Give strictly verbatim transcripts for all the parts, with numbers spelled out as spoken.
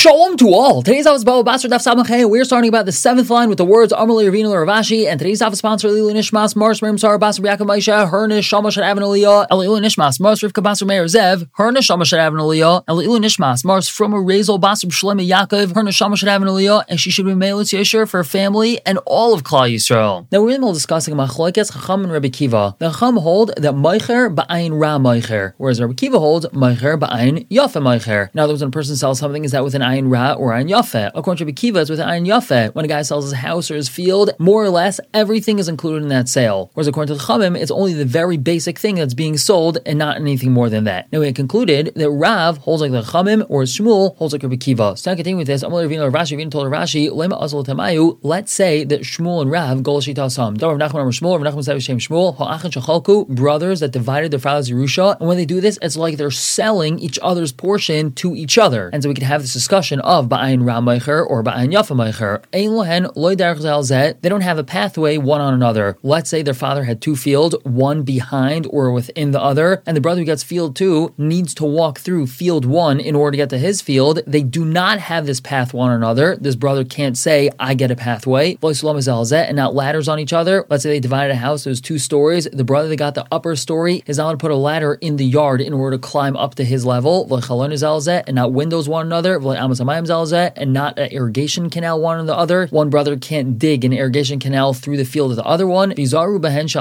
Shalom to all. Today's office Baba Basra Daf Samachay. We're starting about the seventh line with the words Amalei Ravina Ravashi, and today's office sponsor Elilu Nishmas Mars Miriam Sar Basra Yaakov Maisha Hernish Shamash Avin Aliyah Elilu Nishmas Mars Rivka Basra Meir Zev Hernish Shamash Avin Aliyah Elilu Nishmas Mars from a Razel Basra Shlema Yaakov Hernish Shamash Avin Aliyah, and she should be Meilitz Yeshur for her family and all of Klal Yisrael. Now we're in the middle of discussing Machlokes Chacham and Rabbi Kiva. The Chacham hold that Meicher Ba'ayin Ra Meicher, whereas Rabbi Kiva holds Meicher Ba'ayin Yafe Meicher. In other words, when a person sells something, is that with an Ayin Ra or Ayin Yafe? According to Rabbi Kiva, it's with an Ayin Yafe. When a guy sells his house or his field, more or less everything is included in that sale. Whereas according to the Chachamim, it's only the very basic thing that's being sold and not anything more than that. Now we had concluded that Rav holds like the Chachamim, or Shmuel holds like Rabbi Kiva. So now continuing with this, Amalei Ravina Rashi, Ravina told Rashi, Lema Azal Tamayu, let's say that Shmuel and Rav go L'shita Sam. Rav Nachman or Shmuel, Rav Nachman said Shem Shmuel, Ha'achin Shachalku, brothers that divided their father's Yerusha, and when they do this, it's like they're selling each other's portion to each other. And so we could have this discussion of Ba'ayin Ra Meicher or Ba'ayin Yafe Meicher. Ein lohen loy derech zeh. They don't have a pathway one on another. Let's say their father had two fields, one behind or within the other, and the brother who gets field two needs to walk through field one in order to get to his field. They do not have this path one another. This brother can't say, I get a pathway, and not ladders on each other. Let's say they divided a house, there's two stories. The brother that got the upper story is not going to put a ladder in the yard in order to climb up to his level, and not windows one another, and not an irrigation canal one or the other. One brother can't dig an irrigation canal through the field of the other one. You should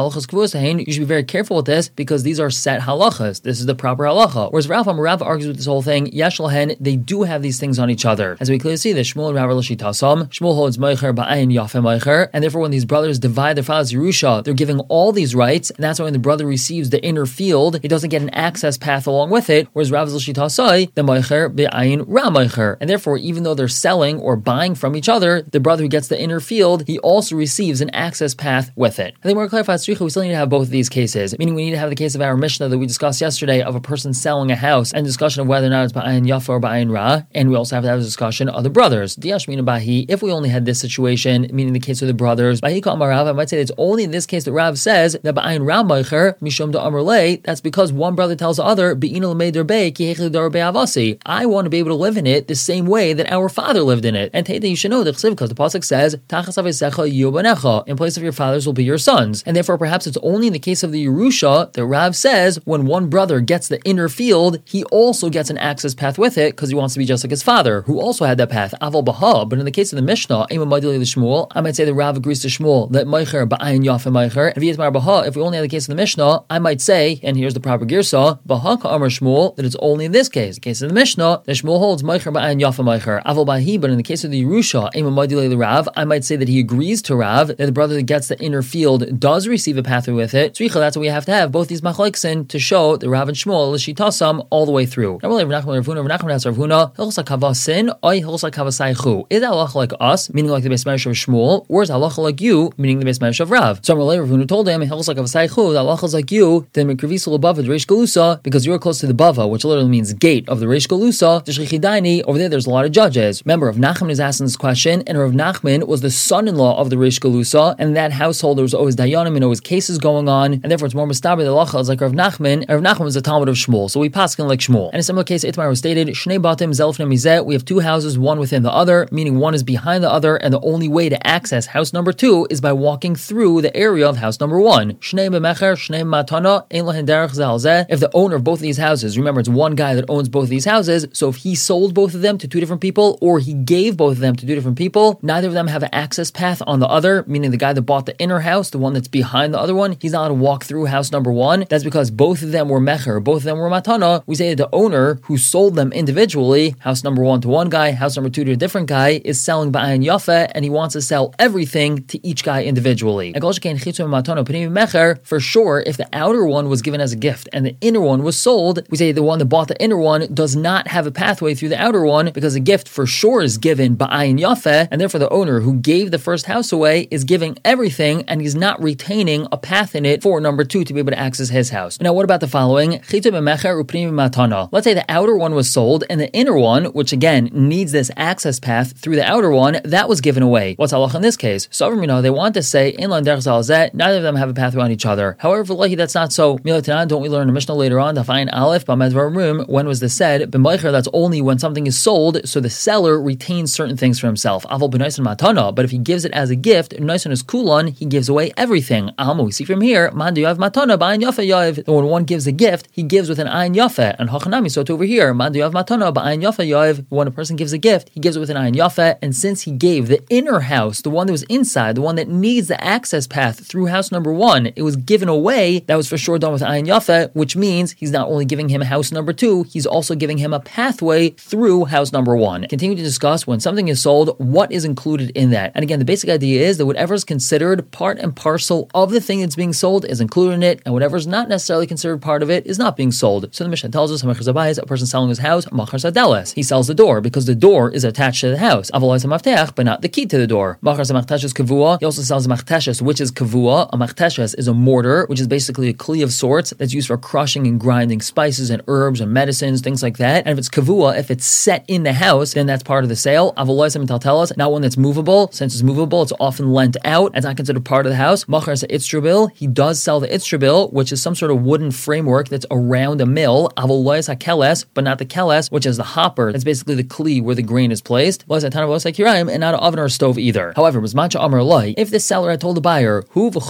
be very careful with this because these are set halachas. This is the proper halacha. Whereas Rav Rav argues with this whole thing, Yesh Lahen, they do have these things on each other. As we clearly see this, Shmuel and Rav L'shitasam, Shmuel holds Meicher Ba'ayin Yafe Meicher, and therefore when these brothers divide their father's Yerusha, they're giving all these rights, and that's why when the brother receives the inner field, he doesn't get an access path along with it, whereas Rav L'shitasai, the Meicher Ba'ayin Ra Meicher. And therefore, even though they're selling or buying from each other, the brother who gets the inner field, he also receives an access path with it. I think we're clarified, Tzricha, we still need to have both of these cases, meaning we need to have the case of our Mishnah that we discussed yesterday of a person selling a house and discussion of whether or not it's Ba'ayin Yafe or Ba'ayin Ra, and we also have to have a discussion of the brothers. Diashmina Bahi, if we only had this situation, meaning the case of the brothers, Bahi Ka'amar Rav, I might say it's only in this case that Rav says that Ba'ayin Ra Meicher, Mishum Da'amar Le, that's because one brother tells the other, Be'ina L'mei Derbe, Ki Hechli Dar Be'avasi, I want to be able to live in it the same way that our father lived in it. And Teita, you should know the Chsiv, because the pasuk says, Tachas Avesecha Yobanecha, in place of your fathers will be your sons. And therefore, perhaps it's only in the case of the Yerusha that Rav says when one brother gets the inner field, he also gets an access path with it because he wants to be just like his father, who also had that path. Aval Baha, but in the case of the Mishnah, Shmuel, I might say that Rav agrees to Shmuel that Meicher Ba'ayin Yafe Meicher. If he is Mar Baha, if we only have the case of the Mishnah, I might say, and here's the proper girsa, Baha Ka'amar Shmuel, that it's only in this case, the case of the Mishnah, that Shmuel holds Meicher Ba'ayin Yafe Meicher. Aval Bahi, but in the case of the Yerusha, Rav, I might say that he agrees to Rav that the brother that gets the inner field does receive a pathway with it. Tzricha, that's what we have to have both these machlokes to show the Rav and Shmuel l'shitasam all the way through. Now, really, Rav Nachman, Rav Nachman asks Rav Huna, hilchos hakavasin, oy hilchos hakavasaychu. Is that halacha like us, meaning like the Beis Medrash of Shmuel, or is halacha like you, meaning the Beis Medrash of Rav? So Rav Huna told him, hilchos hakavasaychu, the halacha is like you, then mikrivisul above the Reish Galusa, because you're close to the bava, which literally means gate of the Reish Galusa. The Shrichidaini, over there, there's a lot of judges. Remember, Rav Nachman is asking this question, and Rav Nachman was the son-in-law of the Reish Galusa, and in that household there was always dayanim and always cases going on, and therefore it's more mustaber the halacha is like Rav Nachman, and Rav Nachman was a Talmud of Shmuel, so we paskin like Shmuel. And in a similar case, Itmar was stated, Shnei batim zelfne mizeh, we have two houses, one within the other, meaning one is behind the other, and the only way to access house number two is by walking through the area of house number one. Shnei bemecher, shnei matana, ein lahen derech zeh. If the owner of both of these houses, remember it's one guy that owns both of these houses, so if he sold both of them to two different people, or he gave both of them to two different people, neither of them have an access path on the other, meaning the guy that bought the inner house, the one that's behind the other one, he's not allowed to walk through house number one. That's because both of them were mecher, both of them were matana. We say that the owner who sold them individually, house number one to one guy, house number two to a different guy, is selling ba'ayin yafe, and he wants to sell everything to each guy individually. For sure, if the outer one was given as a gift and the inner one was sold, we say the one that bought the inner one does not have a pathway through the outer one because the gift for sure is given ba'ayin yafe, and therefore the owner who gave the first house away is giving everything and he's not retaining a path in it for number two to be able to access his house. Now, what about the following? Let's say the outer one was sold and the inner one, which again needs this access path through the outer one, that was given away. What's halach in this case? So they want to say neither of them have a pathway on each other. However, that's not so. Don't we learn in the Mishnah later on? When was this said? That's only when something is sold sold, so the seller retains certain things for himself. Aval b'noisen matana, but if he gives it as a gift, noisen is kulan, he gives away everything. Alma, we see from here, man du yav matana ba'ayin yafa yav. When one gives a gift, he gives with an ayin yafa, and hachanami. So to over here, man du yav matana ba'ayin yafa yav. When a person gives a gift, he gives it with an ayin yafa, and since he gave the inner house, the one that was inside, the one that needs the access path through house number one, it was given away. That was for sure done with ayin yafa, which means he's not only giving him house number two, he's also giving him a pathway through house number one. Continue to discuss when something is sold, what is included in that. And again, the basic idea is that whatever is considered part and parcel of the thing that's being sold is included in it, and whatever is not necessarily considered part of it is not being sold. So the Mishnah tells us, a person selling his house, he sells the door because the door is attached to the house, but not the key to the door. He also sells a machteshes, which is kavua. A machteshes is a mortar, which is basically a kli of sorts that's used for crushing and grinding spices and herbs and medicines, things like that. And if it's kavua, if it's set in the house, then that's part of the sale. Not one that's movable. Since it's movable, it's often lent out. It's not considered part of the house. Machar is itztrabil. He does sell the itztrabil, which is some sort of wooden framework that's around a mill. Avolois hakeles, but not the keles, which is the hopper. That's basically the kli where the grain is placed. And not an oven or a stove either. However, if the seller had told the buyer,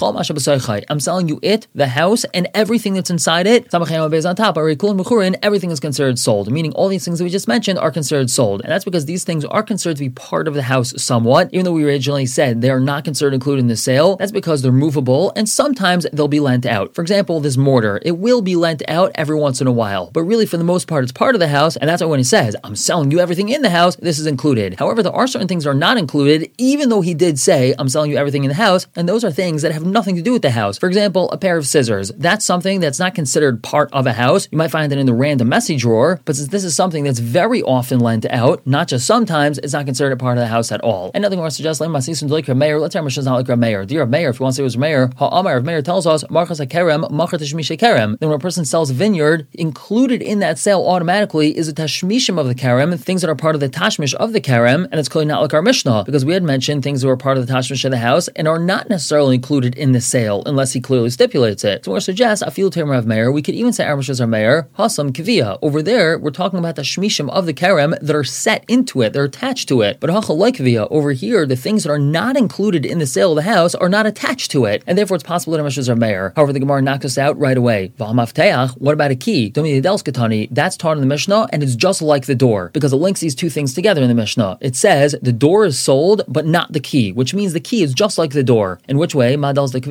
I'm selling you it, the house, and everything that's inside it, on top, everything is considered sold. Meaning all these things that we just mentioned are considered sold. And that's because these things are considered to be part of the house somewhat, even though we originally said they are not considered included in the sale. That's because they're movable and sometimes they'll be lent out. For example, this mortar, it will be lent out every once in a while, but really for the most part it's part of the house, and that's why when he says, I'm selling you everything in the house, this is included. However, there are certain things that are not included, even though he did say, I'm selling you everything in the house, and those are things that have nothing to do with the house. For example, a pair of scissors. That's something that's not considered part of a house. You might find it in the random messy drawer, but since this is something that's very often lent out, not just sometimes, it's not considered a part of the house at all. And nothing more suggests like Masisun like Rav Meir. Let's say Mishnah is not like Rav Meir. Dear Rav Meir, if you want to say it was Rav Meir, Ha'amar Rav Meir tells us Marchas HaKerem, Machar Tashmish HaKerem. Then when a person sells a vineyard, included in that sale automatically is a tashmishim of the Kerem, things that are part of the tashmish of the Kerem, and it's clearly not like our Mishnah, because we had mentioned things that were part of the tashmish of the house and are not necessarily included in the sale unless he clearly stipulates it. So we're suggest Afil Tamer Rav Meir, we could even say our Mishnah is Rav Meir, Hasam Kivia. Over there, we're talking about the shmishim of the Kerem that are set into it, they're attached to it. But Hachal like Kivia, over here, the things that are not included in the sale of the house are not attached to it, and therefore it's possible that our Mishnah is Rav Meir. However, the Gemara knocks us out right away. What about a key? That's taught in the Mishnah, and it's just like the door, because it links these two things together in the Mishnah. It says the door is sold, but not the key, which means the key is just like the door. In which way?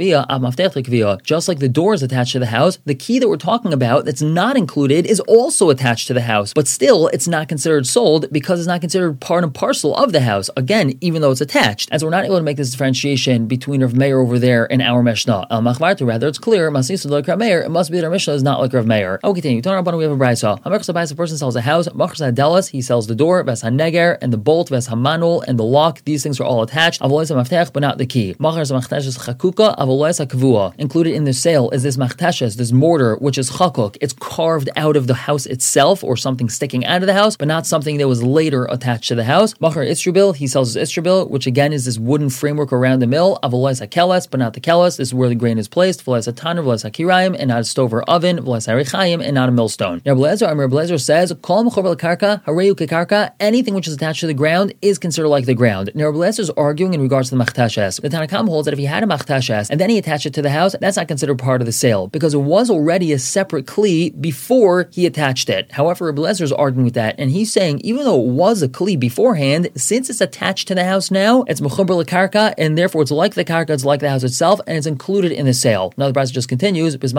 Just like the door is attached to the house, the key that we're talking about that's not included is also attached to the house, but still it's not considered sold because it's not considered part and parcel of the house, again, even though it's attached. And so we're not able to make this differentiation between Rav Meir over there and our Mishnah. Al Machvartu, rather it's clear, Masisu like Rav Meir, it must be that our Mishnah is not like Rav Meir. Okay, continue. We have a brayso. A person sells a house, he sells the door, Ves HaNeger, and the bolt, Ves HaManul, and the lock. These things are all attached, but not the key. Included in the sale is this machteshes, this mortar, which is chakuk. It's carved out of the house itself, or something sticking out of the house, but not something that was later attached to the house. Machar itztrabil, he sells his itztrabil, which again is this wooden framework around the mill. Avolais hakeles, but not the keles. This is where the grain is placed. V'lais hataner, v'lais hakirayim, and not a stove or oven. V'lais harichayim, and not a millstone. Rabbi Lezer, Rabbi Lezer says, Kol mechover l'karka, hareu kekarka. Anything which is attached to the ground is considered like the ground. Now Rabbi Lezer is arguing in regards to the machteshes. The Tanna Kamma holds that if he had a machteshes and then he attached it to the house, that's not considered part of the sale because it was already a separate kli before he attached it. However, Rabbi Lezer is arguing with that, and he's saying even though it was a kli beforehand, since it's attached to the house now, it's mechober l'karka, and therefore it's like the karka, it's like the house itself, and it's included in the sale. Now the Brisa just continues, if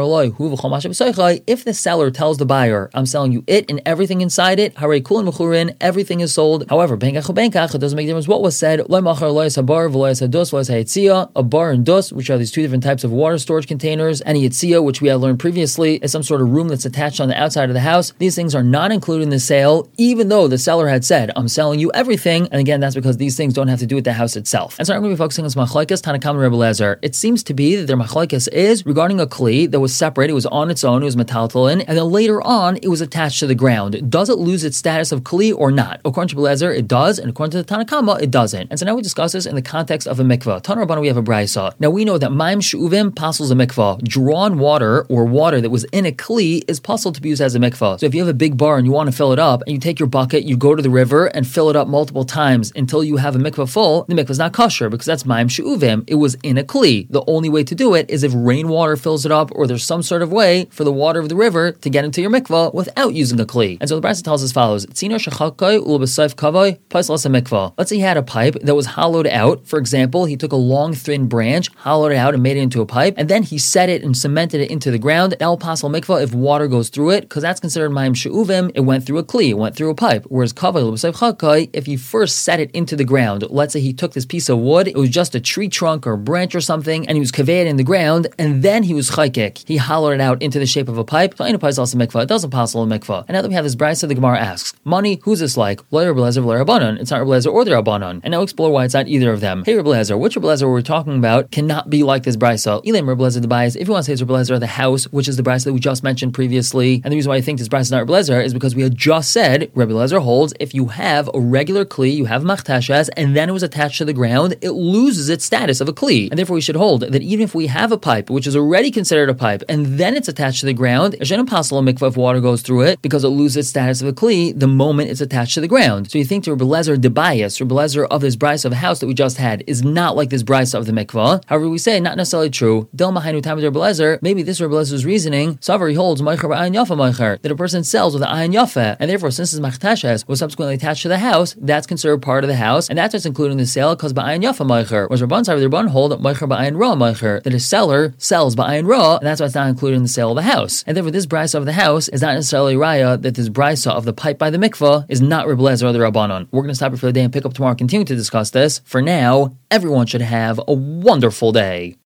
the seller tells the buyer, I'm selling you it and everything inside it, harei kulin mechurin, everything is sold. However, benkach benkach, it doesn't make a difference what was said. A bar and dus, which are these two different types of water storage containers, and a yitzia, which we had learned previously, is some sort of room that's attached on the outside of the house. These things are not included in the sale, even though the seller had said, I'm selling you everything. And again, that's because these things don't have to do with the house itself. And so I'm going to be focusing on this machlokes, Tanna Kamma and Rebbe Lezer. It seems to be that their machlokes is regarding a kli that was separate, it was on its own, it was metaltalin, and then later on, it was attached to the ground. Does it lose its status of kli or not? According to Rebbe Lezer, it does, and according to the Tanna Kamma, it doesn't. And so now we discuss this in the context of a mikvah. Tanna Rabbana, we have a brayso. Now we know that maim she'uvim pasels a mikvah. Drawn water or water that was in a kli is possible to be used as a mikvah. So if you have a big bar and you want to fill it up and you take your bucket, you go to the river and fill it up multiple times until you have a mikvah full, the mikvah is not kosher because that's mayim she'uvim. It was in a kli. The only way to do it is if rainwater fills it up or there's some sort of way for the water of the river to get into your mikvah without using a kli. And so the Brisa tells us as follows: let's say he had a pipe that was hollowed out. For example, he took a long thin branch, hollowed it out and made it into a pipe, and then he set it and cemented it into the ground. That will pass al mikvah if water goes through it, because that's considered mayim she'uvim. It went through a kli, it went through a pipe. Whereas kavay, if you first set it into the ground, let's say he took this piece of wood, it was just a tree trunk or a branch or something, and he was kaveh in the ground, and then he was chaykik. He hollowed it out into the shape of a pipe. So it doesn't pass al mikvah. And now that we have this brisa, the Gemara asks, money, who's this like? Lo Rebbe Lezer, lo Rabbanon. It's not Rebbe Lezer or the Rabbanon. And now explore why it's not either of them. Hey Rebbe Lezer, which Rebbe Lezer we're talking about cannot be like this brisa? Elam Rebbe Lezer the bias. If you want to say it's Rebbe Lezer the house, which is the brisa that we just mentioned previously, and the reason why I think this brisa is not Rebbe Lezer is because we had just said Rebbe Lezer holds if you have a regular kli, you have machtashas, and then it was attached to the ground, it loses its status of a kli. And therefore we should hold that even if we have a pipe, which is already considered a pipe, and then it's attached to the ground, it shouldn't pass a mikvah if water goes through it, because it loses its status of a kli the moment it's attached to the ground. So you think to Rebbe Lezer the bias, Rebbe Lezer of this brisa of a house that we just had is not like this brisa of the mikvah. However, we say not necessarily true. Del Mahainu Tam Rebbe Lezer, maybe this Rebbe Lezer's reasoning, Savar he holds Meicher ba'ayin yafa Meicher, that a person sells with an ayin yafa, and therefore since his machtashas was subsequently attached to the house, that's considered part of the house, and that's what's included in the sale because ba'ayin yafa Meicher. Whereas Rabban Savar the Rabban hold Meicher ba'ayin ra Meicher, that a seller sells ba'ayin ra, and that's why it's not included in the sale of the house. And therefore this brisa of the house is not necessarily raya that this brisa of the pipe by the mikvah is not Rebbe Lezer or the Rabbanon. We're going to stop here for the day and pick up tomorrow and continue to discuss this. For now, everyone should have a wonderful day.